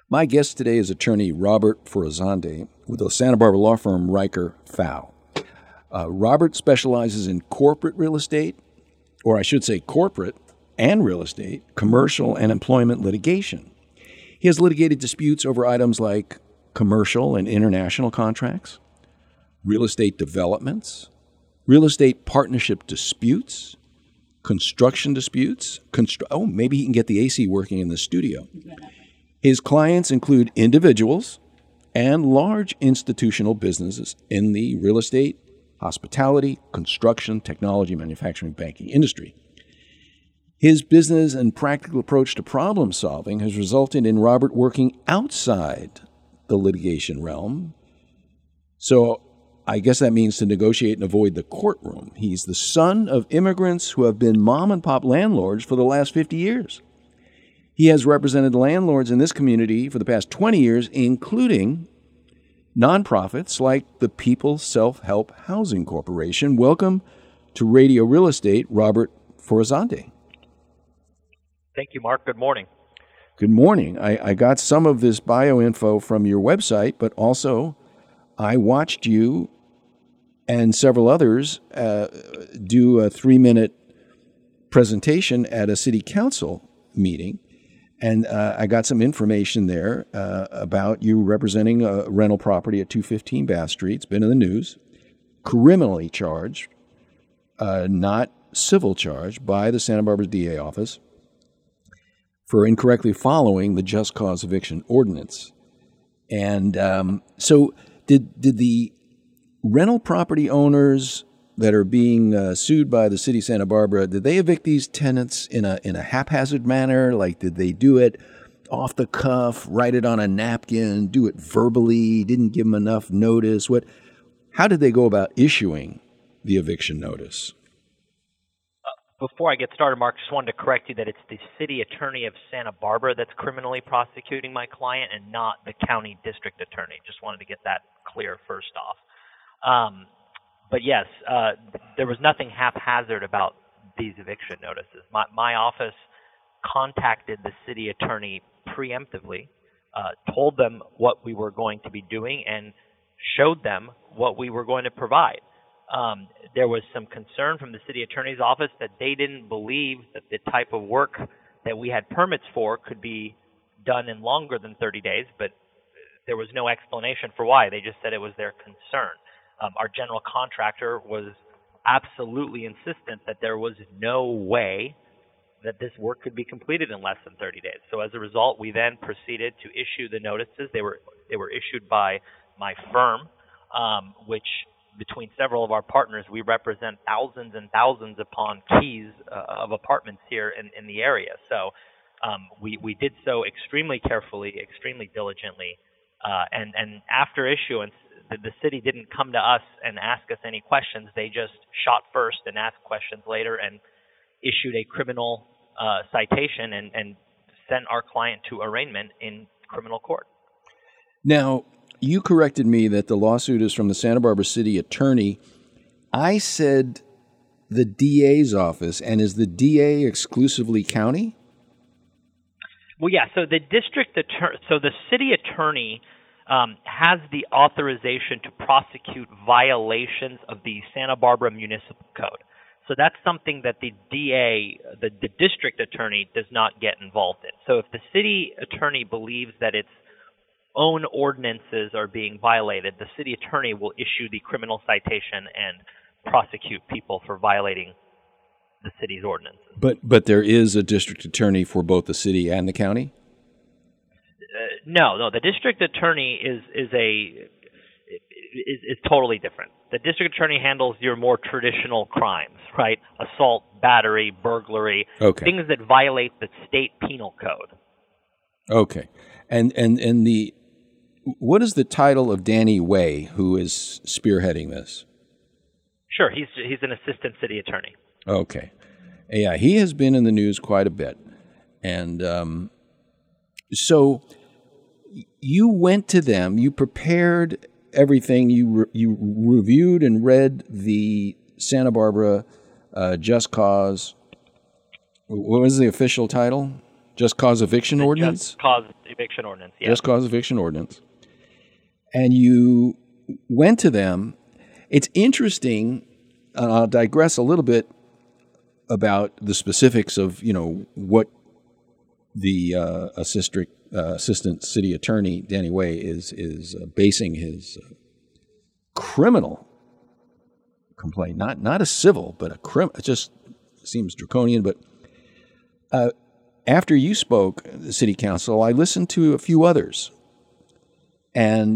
My guest today is attorney Robert Forzande with the Santa Barbara law firm Riker Fow. Robert specializes in corporate real estate, or I should say corporate and real estate, commercial and employment litigation. He has litigated disputes over items like commercial and international contracts, real estate developments, real estate partnership disputes, construction disputes. Maybe he can get the AC working in the studio. His clients include individuals and large institutional businesses in the real estate, hospitality, construction, technology, manufacturing, banking industry. His business and practical approach to problem solving has resulted in Robert working outside the litigation realm. So I guess that means to negotiate and avoid the courtroom. He's the son of immigrants who have been mom and pop landlords for the last 50 years. He has represented landlords in this community for the past 20 years, including nonprofits like the People's Self-Help Housing Corporation. Welcome to Radio Real Estate, Robert Forzande. Thank you, Mark. Good morning. Good morning. I got some of this bio info from your website, but also I watched you and several others do a 3-minute presentation at a city council meeting. And I got some information there about you representing a rental property at 215 Bath Street. It's been in the news. Criminally charged, not civil charged, by the Santa Barbara DA office for incorrectly following the just cause eviction ordinance. And so did the rental property owners that are being sued by the city of Santa Barbara, did they evict these tenants in a haphazard manner? Like, did they do it off the cuff, write it on a napkin, do it verbally, didn't give them enough notice? How did they go about issuing the eviction notice? Before I get started, Mark, just wanted to correct you that it's the city attorney of Santa Barbara that's criminally prosecuting my client and not the county district attorney. Just wanted to get that clear first off. But yes, there was nothing haphazard about these eviction notices. My office contacted the city attorney preemptively, told them what we were going to be doing, and showed them what we were going to provide. There was some concern from the city attorney's office that they didn't believe that the type of work that we had permits for could be done in longer than 30 days, but there was no explanation for why. They just said it was their concern. Our general contractor was absolutely insistent that there was no way that this work could be completed in less than 30 days. So as a result, we then proceeded to issue the notices. They were issued by my firm, which between several of our partners, we represent thousands and thousands upon keys of apartments here in the area. So we did so extremely carefully, extremely diligently, and after issuance, the city didn't come to us and ask us any questions. They just shot first and asked questions later and issued a criminal citation and sent our client to arraignment in criminal court. Now, you corrected me that the lawsuit is from the Santa Barbara city attorney. I said the DA's office, and is the DA exclusively county? Well, yeah. So the the city attorney has the authorization to prosecute violations of the Santa Barbara Municipal Code. So that's something that the DA, the district attorney, does not get involved in. So if the city attorney believes that its own ordinances are being violated, the city attorney will issue the criminal citation and prosecute people for violating the city's ordinances. But there is a district attorney for both the city and the county? No. The district attorney is totally different. The district attorney handles your more traditional crimes, right? Assault, battery, burglary, things that violate the state penal code. Okay. And what is the title of Danny Way, who is spearheading this? Sure, he's an assistant city attorney. Okay. Yeah, he has been in the news quite a bit. And so you went to them, you prepared everything, you reviewed and read the Santa Barbara Just Cause. What was the official title? Just cause eviction ordinance? Just cause eviction ordinance, yes. Just cause eviction ordinance. And you went to them. It's interesting, I'll digress a little bit about the specifics of, what the assistant city attorney, Danny Way, is basing his criminal complaint, not a civil, but a criminal. It just seems draconian. But after you spoke, the city council, I listened to a few others. And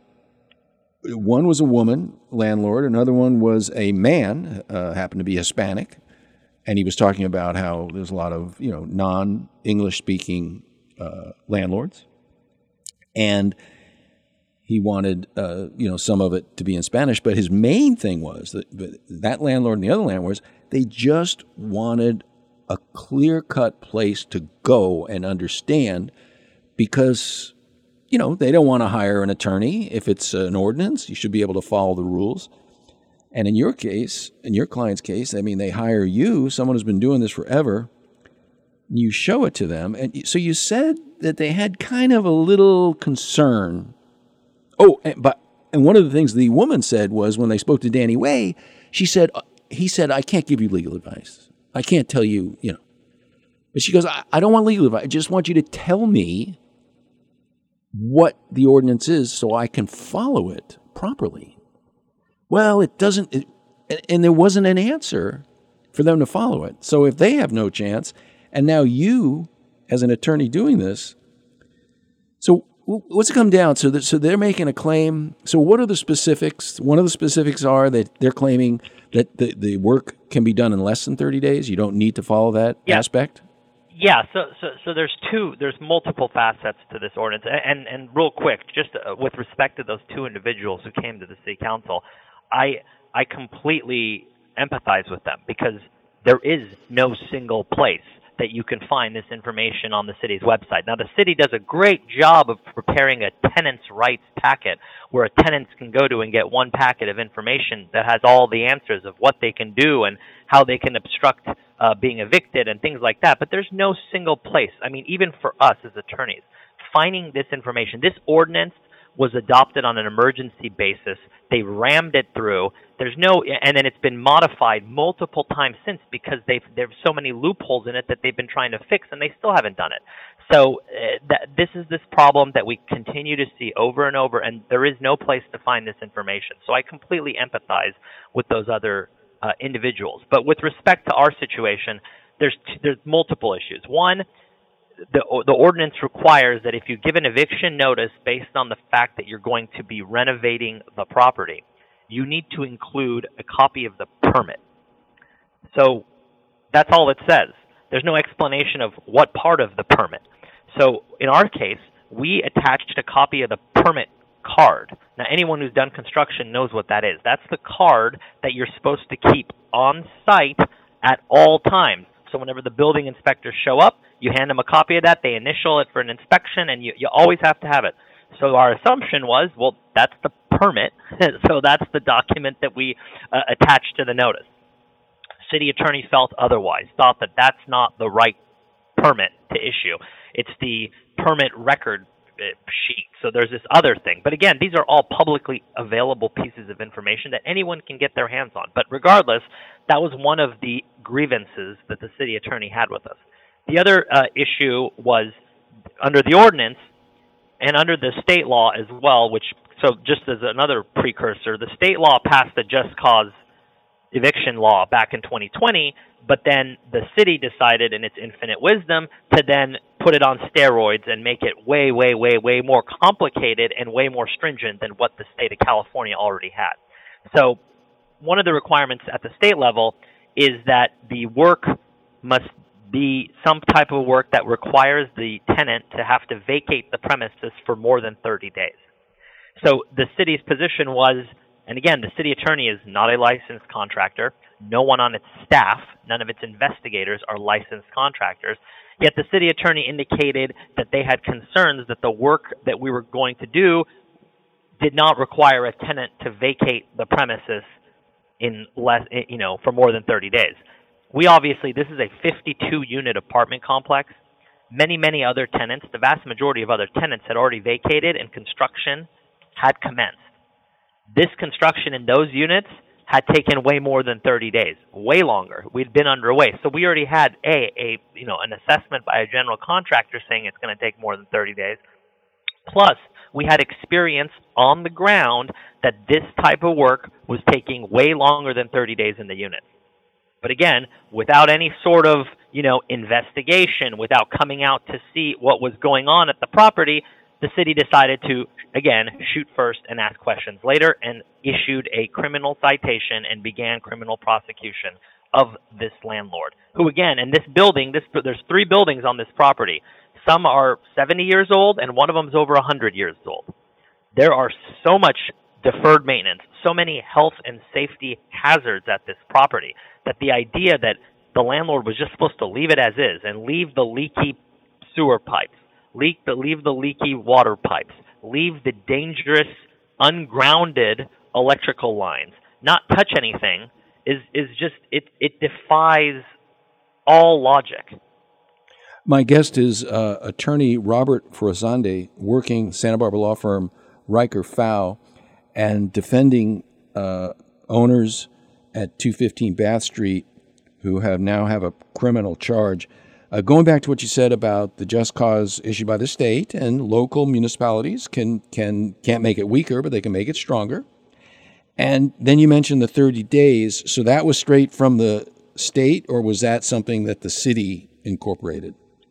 one was a woman landlord. Another one was a man, happened to be Hispanic. And he was talking about how there's a lot of, non-English speaking landlords. And he wanted, some of it to be in Spanish. But his main thing was that landlord and the other landlords, they just wanted a clear-cut place to go and understand, because, they don't want to hire an attorney. If it's an ordinance, you should be able to follow the rules. And in your case, in your client's case, they hire you, someone who's been doing this forever. You show it to them. And so you said that they had kind of a little concern. Oh, and one of the things the woman said was, when they spoke to Danny Way, he said, I can't give you legal advice. I can't tell you, But she goes, I don't want legal advice. I just want you to tell me what the ordinance is so I can follow it properly. Well, it doesn't, and there wasn't an answer for them to follow it. So if they have no chance, and now you, as an attorney doing this, so what's it come down? So they're making a claim. So what are the specifics? One of the specifics are that they're claiming that the work can be done in less than 30 days. You don't need to follow that aspect? Yeah, so there's multiple facets to this ordinance. And real quick, just with respect to those two individuals who came to the city council, I completely empathize with them, because there is no single place that you can find this information on the city's website. Now, the city does a great job of preparing a tenant's rights packet, where tenants can go to and get one packet of information that has all the answers of what they can do and how they can obstruct being evicted and things like that. But there's no single place. Even for us as attorneys, finding this information, this ordinance was adopted on an emergency basis. They rammed it through. And then it's been modified multiple times since, because there's so many loopholes in it that they've been trying to fix, and they still haven't done it. So this is this problem that we continue to see over and over, and there is no place to find this information. So I completely empathize with those other individuals. But with respect to our situation, there's multiple issues. One, the ordinance requires that if you give an eviction notice based on the fact that you're going to be renovating the property, you need to include a copy of the permit. So that's all it says. There's no explanation of what part of the permit. So in our case, we attached a copy of the permit card. Now, anyone who's done construction knows what that is. That's the card that you're supposed to keep on site at all times. So whenever the building inspectors show up, you hand them a copy of that, they initial it for an inspection, and you always have to have it. So our assumption was, well, that's the permit, so that's the document that we attached to the notice. City attorney felt otherwise, thought that that's not the right permit to issue. It's the permit record sheet. So there's this other thing. But again, these are all publicly available pieces of information that anyone can get their hands on. But regardless, that was one of the grievances that the city attorney had with us. The other issue was under the ordinance and under the state law as well, so just as another precursor, the state law passed the just cause eviction law back in 2020, but then the city decided in its infinite wisdom to then put it on steroids and make it way, way, way, way more complicated and way more stringent than what the state of California already had. So one of the requirements at the state level is that the work must be some type of work that requires the tenant to have to vacate the premises for more than 30 days. So the city's position was, and again, the city attorney is not a licensed contractor. No one on its staff, none of its investigators are licensed contractors. Yet the city attorney indicated that they had concerns that the work that we were going to do did not require a tenant to vacate the premises for more than 30 days. We obviously, this is a 52-unit apartment complex. many other tenants, the vast majority of other tenants had already vacated and construction had commenced. This construction in those units had taken way more than 30 days, way longer. We'd been underway. So we already had an assessment by a general contractor saying it's going to take more than 30 days. Plus, we had experience on the ground that this type of work was taking way longer than 30 days in the unit. But again, without any sort of, investigation, without coming out to see what was going on at the property, the city decided to, again, shoot first and ask questions later, and issued a criminal citation and began criminal prosecution of this landlord, who, again, in this building, there's 3 buildings on this property. Some are 70 years old, and one of them is over 100 years old. There are so much deferred maintenance, so many health and safety hazards at this property, that the idea that the landlord was just supposed to leave it as is and leave the leaky sewer pipes, leave the leaky water pipes, leave the dangerous, ungrounded electrical lines, not touch anything, is just, it defies all logic. My guest is attorney Robert Forzande, working Santa Barbara law firm Riker Fow, and defending owners at 215 Bath Street who now have a criminal charge. Going back to what you said about the just cause issued by the state, and local municipalities can't make it weaker, but they can make it stronger. And then you mentioned the 30 days. So that was straight from the state, or was that something that the city incorporated?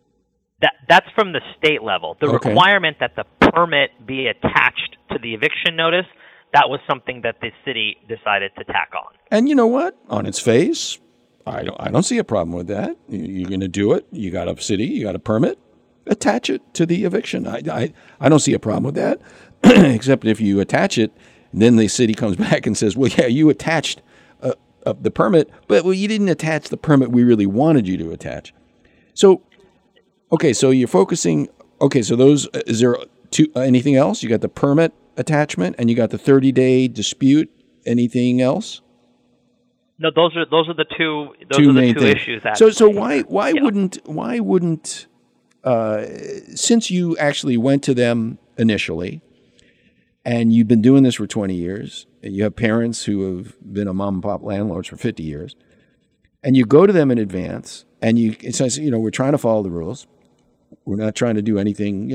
That's from the state level. The requirement that the permit be attached to the eviction notice, that was something that the city decided to tack on. And you know what? On its face, I don't see a problem with that. You're going to do it. You got a city, you got a permit, attach it to the eviction. I don't see a problem with that, except if you attach it, then the city comes back and says, well, yeah, you attached the permit, but you didn't attach the permit we really wanted you to attach. So, okay, so you're focusing, so those, is there anything else? You got the permit attachment and you got the 30-day dispute. Anything else? No, those are the two issues. So why wouldn't since you actually went to them initially, and you've been doing this for 20 years, and you have parents who have been a mom and pop landlords for 50 years, and you go to them in advance, and it says, we're trying to follow the rules, we're not trying to do anything,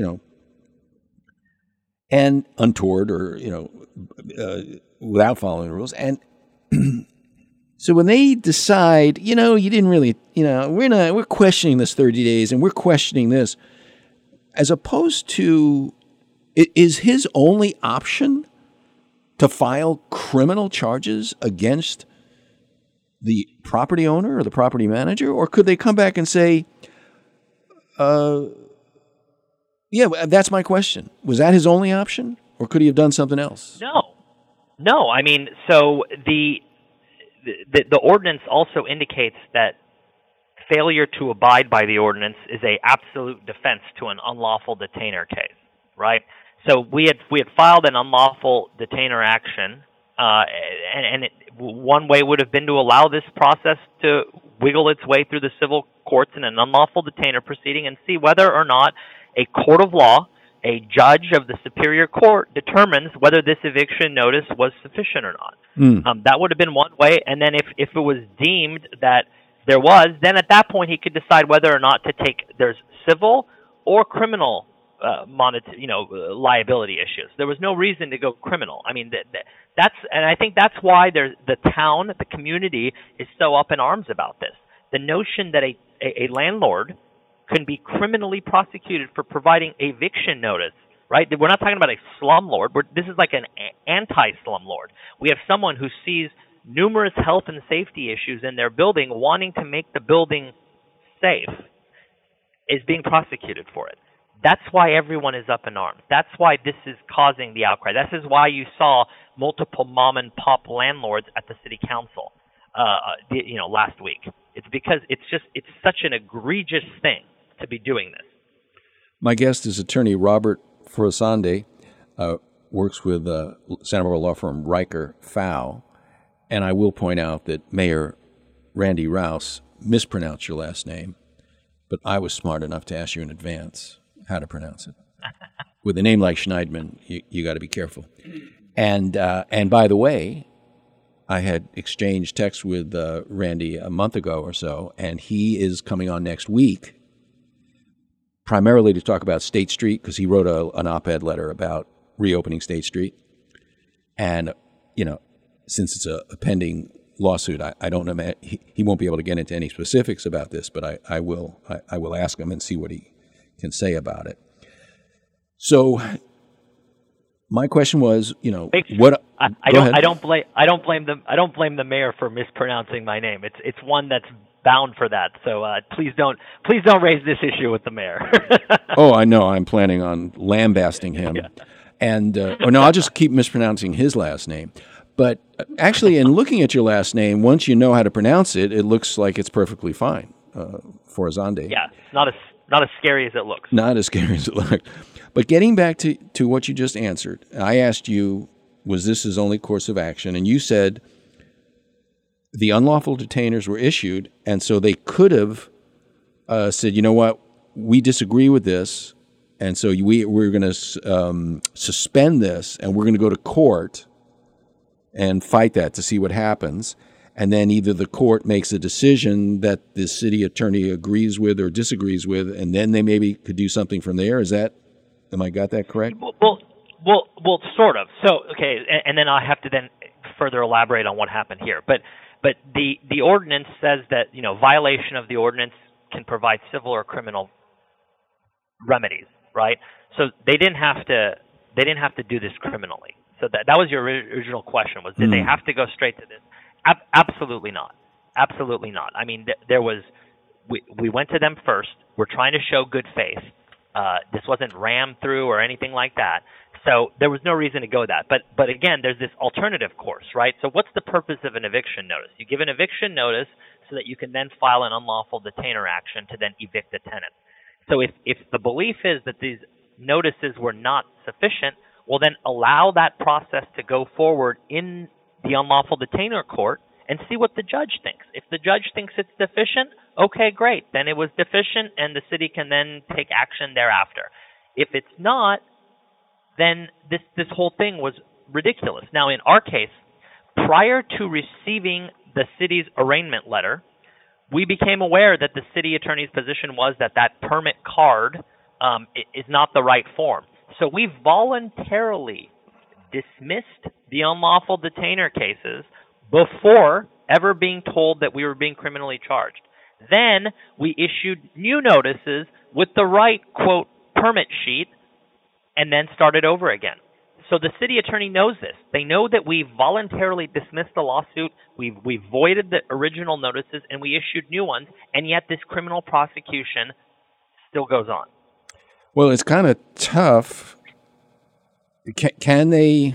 and untoward or without following the rules, and so when they decide, you didn't really, we're questioning this 30 days and we're questioning this, as opposed to, is his only option to file criminal charges against the property owner or the property manager? Or could they come back and say, yeah, that's my question. Was that his only option? Or could he have done something else? No. I mean, so the ordinance also indicates that failure to abide by the ordinance is a absolute defense to an unlawful detainer case, right? So we had filed an unlawful detainer action, and one way would have been to allow this process to wiggle its way through the civil courts in an unlawful detainer proceeding and see whether or not a court of law, a judge of the Superior Court, determines whether this eviction notice was sufficient or not. That would have been one way. And then if it was deemed that there was, then at that point he could decide whether or not to take there's civil or criminal liability issues. There was no reason to go criminal. I mean, and I think that's why the town, the community is so up in arms about this. The notion that a landlord can be criminally prosecuted for providing eviction notice, right? We're not talking about a slumlord. This is like an anti-slumlord. We have someone who sees numerous health and safety issues in their building, wanting to make the building safe, is being prosecuted for it. That's why everyone is up in arms. That's why this is causing the outcry. This is why you saw multiple mom and pop landlords at the city council, last week. It's because it's such an egregious thing to be doing this. My guest is attorney Robert Forzande, works with Santa Barbara law firm Riker Fow, and I will point out that Mayor Randy Rouse mispronounced your last name, but I was smart enough to ask you in advance how to pronounce it. With a name like Schneidman, you got to be careful. And by the way, I had exchanged texts with Randy a month ago or so, and he is coming on next week, primarily to talk about State Street, because he wrote an op-ed letter about reopening State Street. And, since it's a pending lawsuit, I don't know, he won't be able to get into any specifics about this, but I will ask him and see what he can say about it. So my question was, what I don't blame the mayor for mispronouncing my name. It's one that's bound for that. So please don't raise this issue with the mayor. Oh, I know. I'm planning on lambasting him. Yeah. And I'll just keep mispronouncing his last name. But actually, in looking at your last name, once you know how to pronounce it, it looks like it's perfectly fine. Forazande. Yeah, not as scary as it looks. Not as scary as it looks. But getting back to what you just answered, I asked you, was this his only course of action? And you said the unlawful detainers were issued, and so they could have said, you know what, we disagree with this, and so we're going to suspend this, and we're going to go to court and fight that to see what happens. And then either the court makes a decision that the city attorney agrees with or disagrees with, and then they maybe could do something from there. Am I got that correct? Well, sort of. So, okay, and then I have to then further elaborate on what happened here. But the ordinance says that, violation of the ordinance can provide civil or criminal remedies, right? So they didn't have to do this criminally. So that was your original question, was did they have to go straight to this? Absolutely not. Absolutely not. I mean, we went to them first. We're trying to show good faith. This wasn't rammed through or anything like that. So there was no reason to go that. But again, there's this alternative course, right? So what's the purpose of an eviction notice? You give an eviction notice so that you can then file an unlawful detainer action to then evict the tenant. So if the belief is that these notices were not sufficient, well, then allow that process to go forward in the unlawful detainer court and see what the judge thinks. If the judge thinks it's deficient, okay, great. Then it was deficient and the city can then take action thereafter. If it's not, then this whole thing was ridiculous. Now, in our case, prior to receiving the city's arraignment letter, we became aware that the city attorney's position was that permit card is not the right form. So we voluntarily dismissed the unlawful detainer cases before ever being told that we were being criminally charged. Then we issued new notices with the right, quote, permit sheet, and then started over again. So the city attorney knows this. They know that we voluntarily dismissed the lawsuit, we voided the original notices, and we issued new ones, and yet this criminal prosecution still goes on. Well, it's kind of tough. Can they?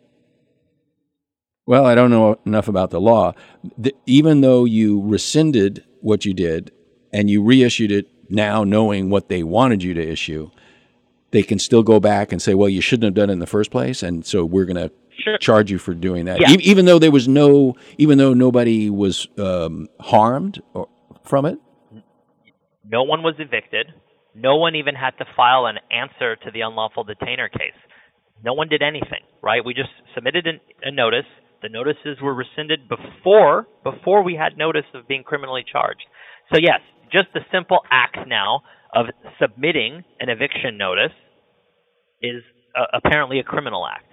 Well, I don't know enough about the law. Even though you rescinded what you did and you reissued it now knowing what they wanted you to issue, they can still go back and say, well, you shouldn't have done it in the first place, and so we're going to charge you for doing that. Yeah. Even though nobody was harmed from it? No one was evicted. No one even had to file an answer to the unlawful detainer case. No one did anything, right? We just submitted a notice. The notices were rescinded before we had notice of being criminally charged. So yes, just the simple act now of submitting an eviction notice is apparently a criminal act.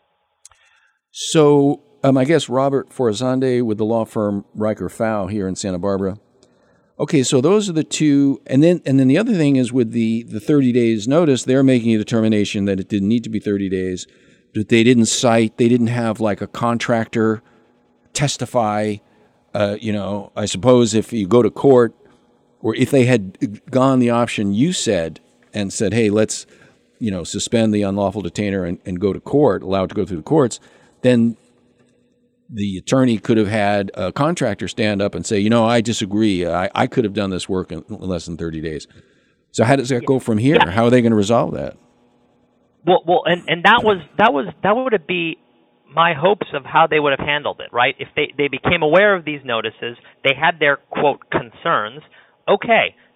So I guess Robert Forazande with the law firm Riker Fow here in Santa Barbara. Okay, so those are the two, and then the other thing is with the 30 days notice, they're making a determination that it didn't need to be 30 days, but they didn't have like a contractor testify. I suppose if you go to court, or if they had gone the option you said and said, hey, let's suspend the unlawful detainer and go to court, allow it to go through the courts, then the attorney could have had a contractor stand up and say, I disagree. I could have done this work in less than 30 days. So how does that go from here? Yeah. How are they going to resolve that? Well, and that would be my hopes of how they would have handled it, right? If they became aware of these notices, they had their, quote, concerns. Okay,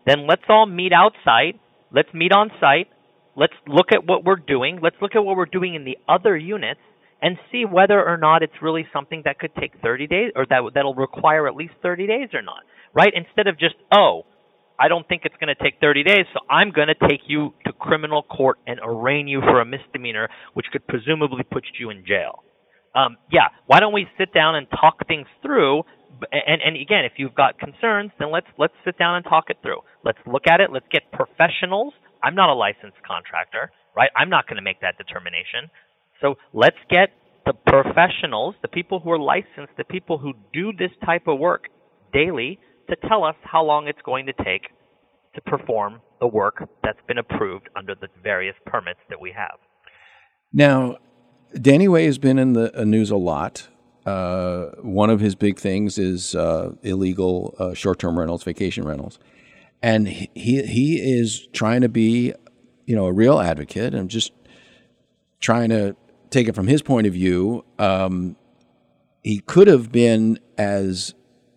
then let's all meet outside. Let's meet on site. Let's look at what we're doing. Let's look at what we're doing in the other units and see whether or not it's really something that could take 30 days or that'll require at least 30 days or not, right? Instead of just, I don't think it's going to take 30 days, so I'm going to take you to criminal court and arraign you for a misdemeanor, which could presumably put you in jail. Why don't we sit down and talk things through? And again, if you've got concerns, then let's sit down and talk it through. Let's look at it. Let's get professionals. I'm not a licensed contractor, right? I'm not going to make that determination. So let's get the professionals, the people who are licensed, the people who do this type of work daily, to tell us how long it's going to take to perform the work that's been approved under the various permits that we have. Now, Danny Way has been in the news a lot. One of his big things is illegal short-term rentals, vacation rentals. And he is trying to be, a real advocate and just trying to take it from his point of view. He could have been as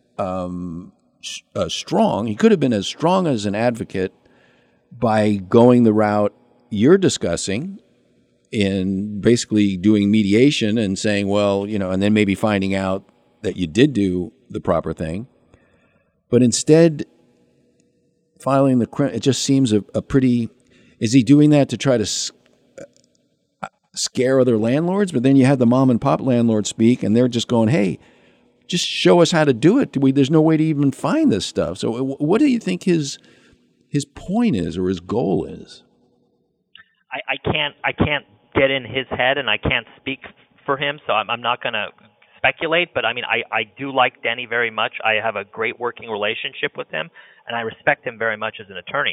strong. He could have been as strong as an advocate by going the route you're discussing in basically doing mediation and saying, well, and then maybe finding out that you did do the proper thing. But instead, filing it just seems a pretty, is he doing that to try to scare other landlords? But then you have the mom and pop landlords speak and they're just going, hey, just show us how to do it. There's no way to even find this stuff. So what do you think his point is or his goal is? I can't get in his head and I can't speak for him, so I'm not going to speculate. But I mean, I do like Danny very much. I have a great working relationship with him, and I respect him very much as an attorney.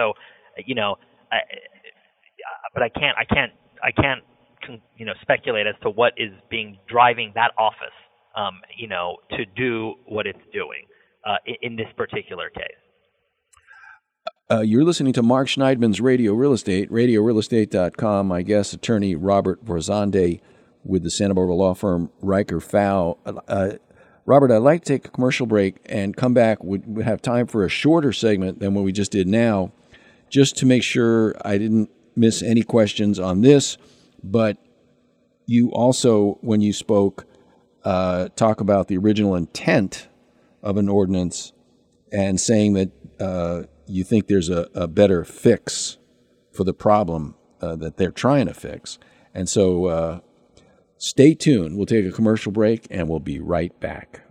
But I can't speculate as to what is driving that office, to do what it's doing in this particular case. You're listening to Mark Schneidman's Radio Real Estate, radiorealestate.com. My guest, attorney Robert Forzande with the Santa Barbara law firm Riker Fow. Robert, I'd like to take a commercial break and come back. We have time for a shorter segment than what we just did now, just to make sure I didn't miss any questions on this. But you also, when you spoke, talk about the original intent of an ordinance and saying that you think there's a better fix for the problem that they're trying to fix. And so stay tuned. We'll take a commercial break and we'll be right back.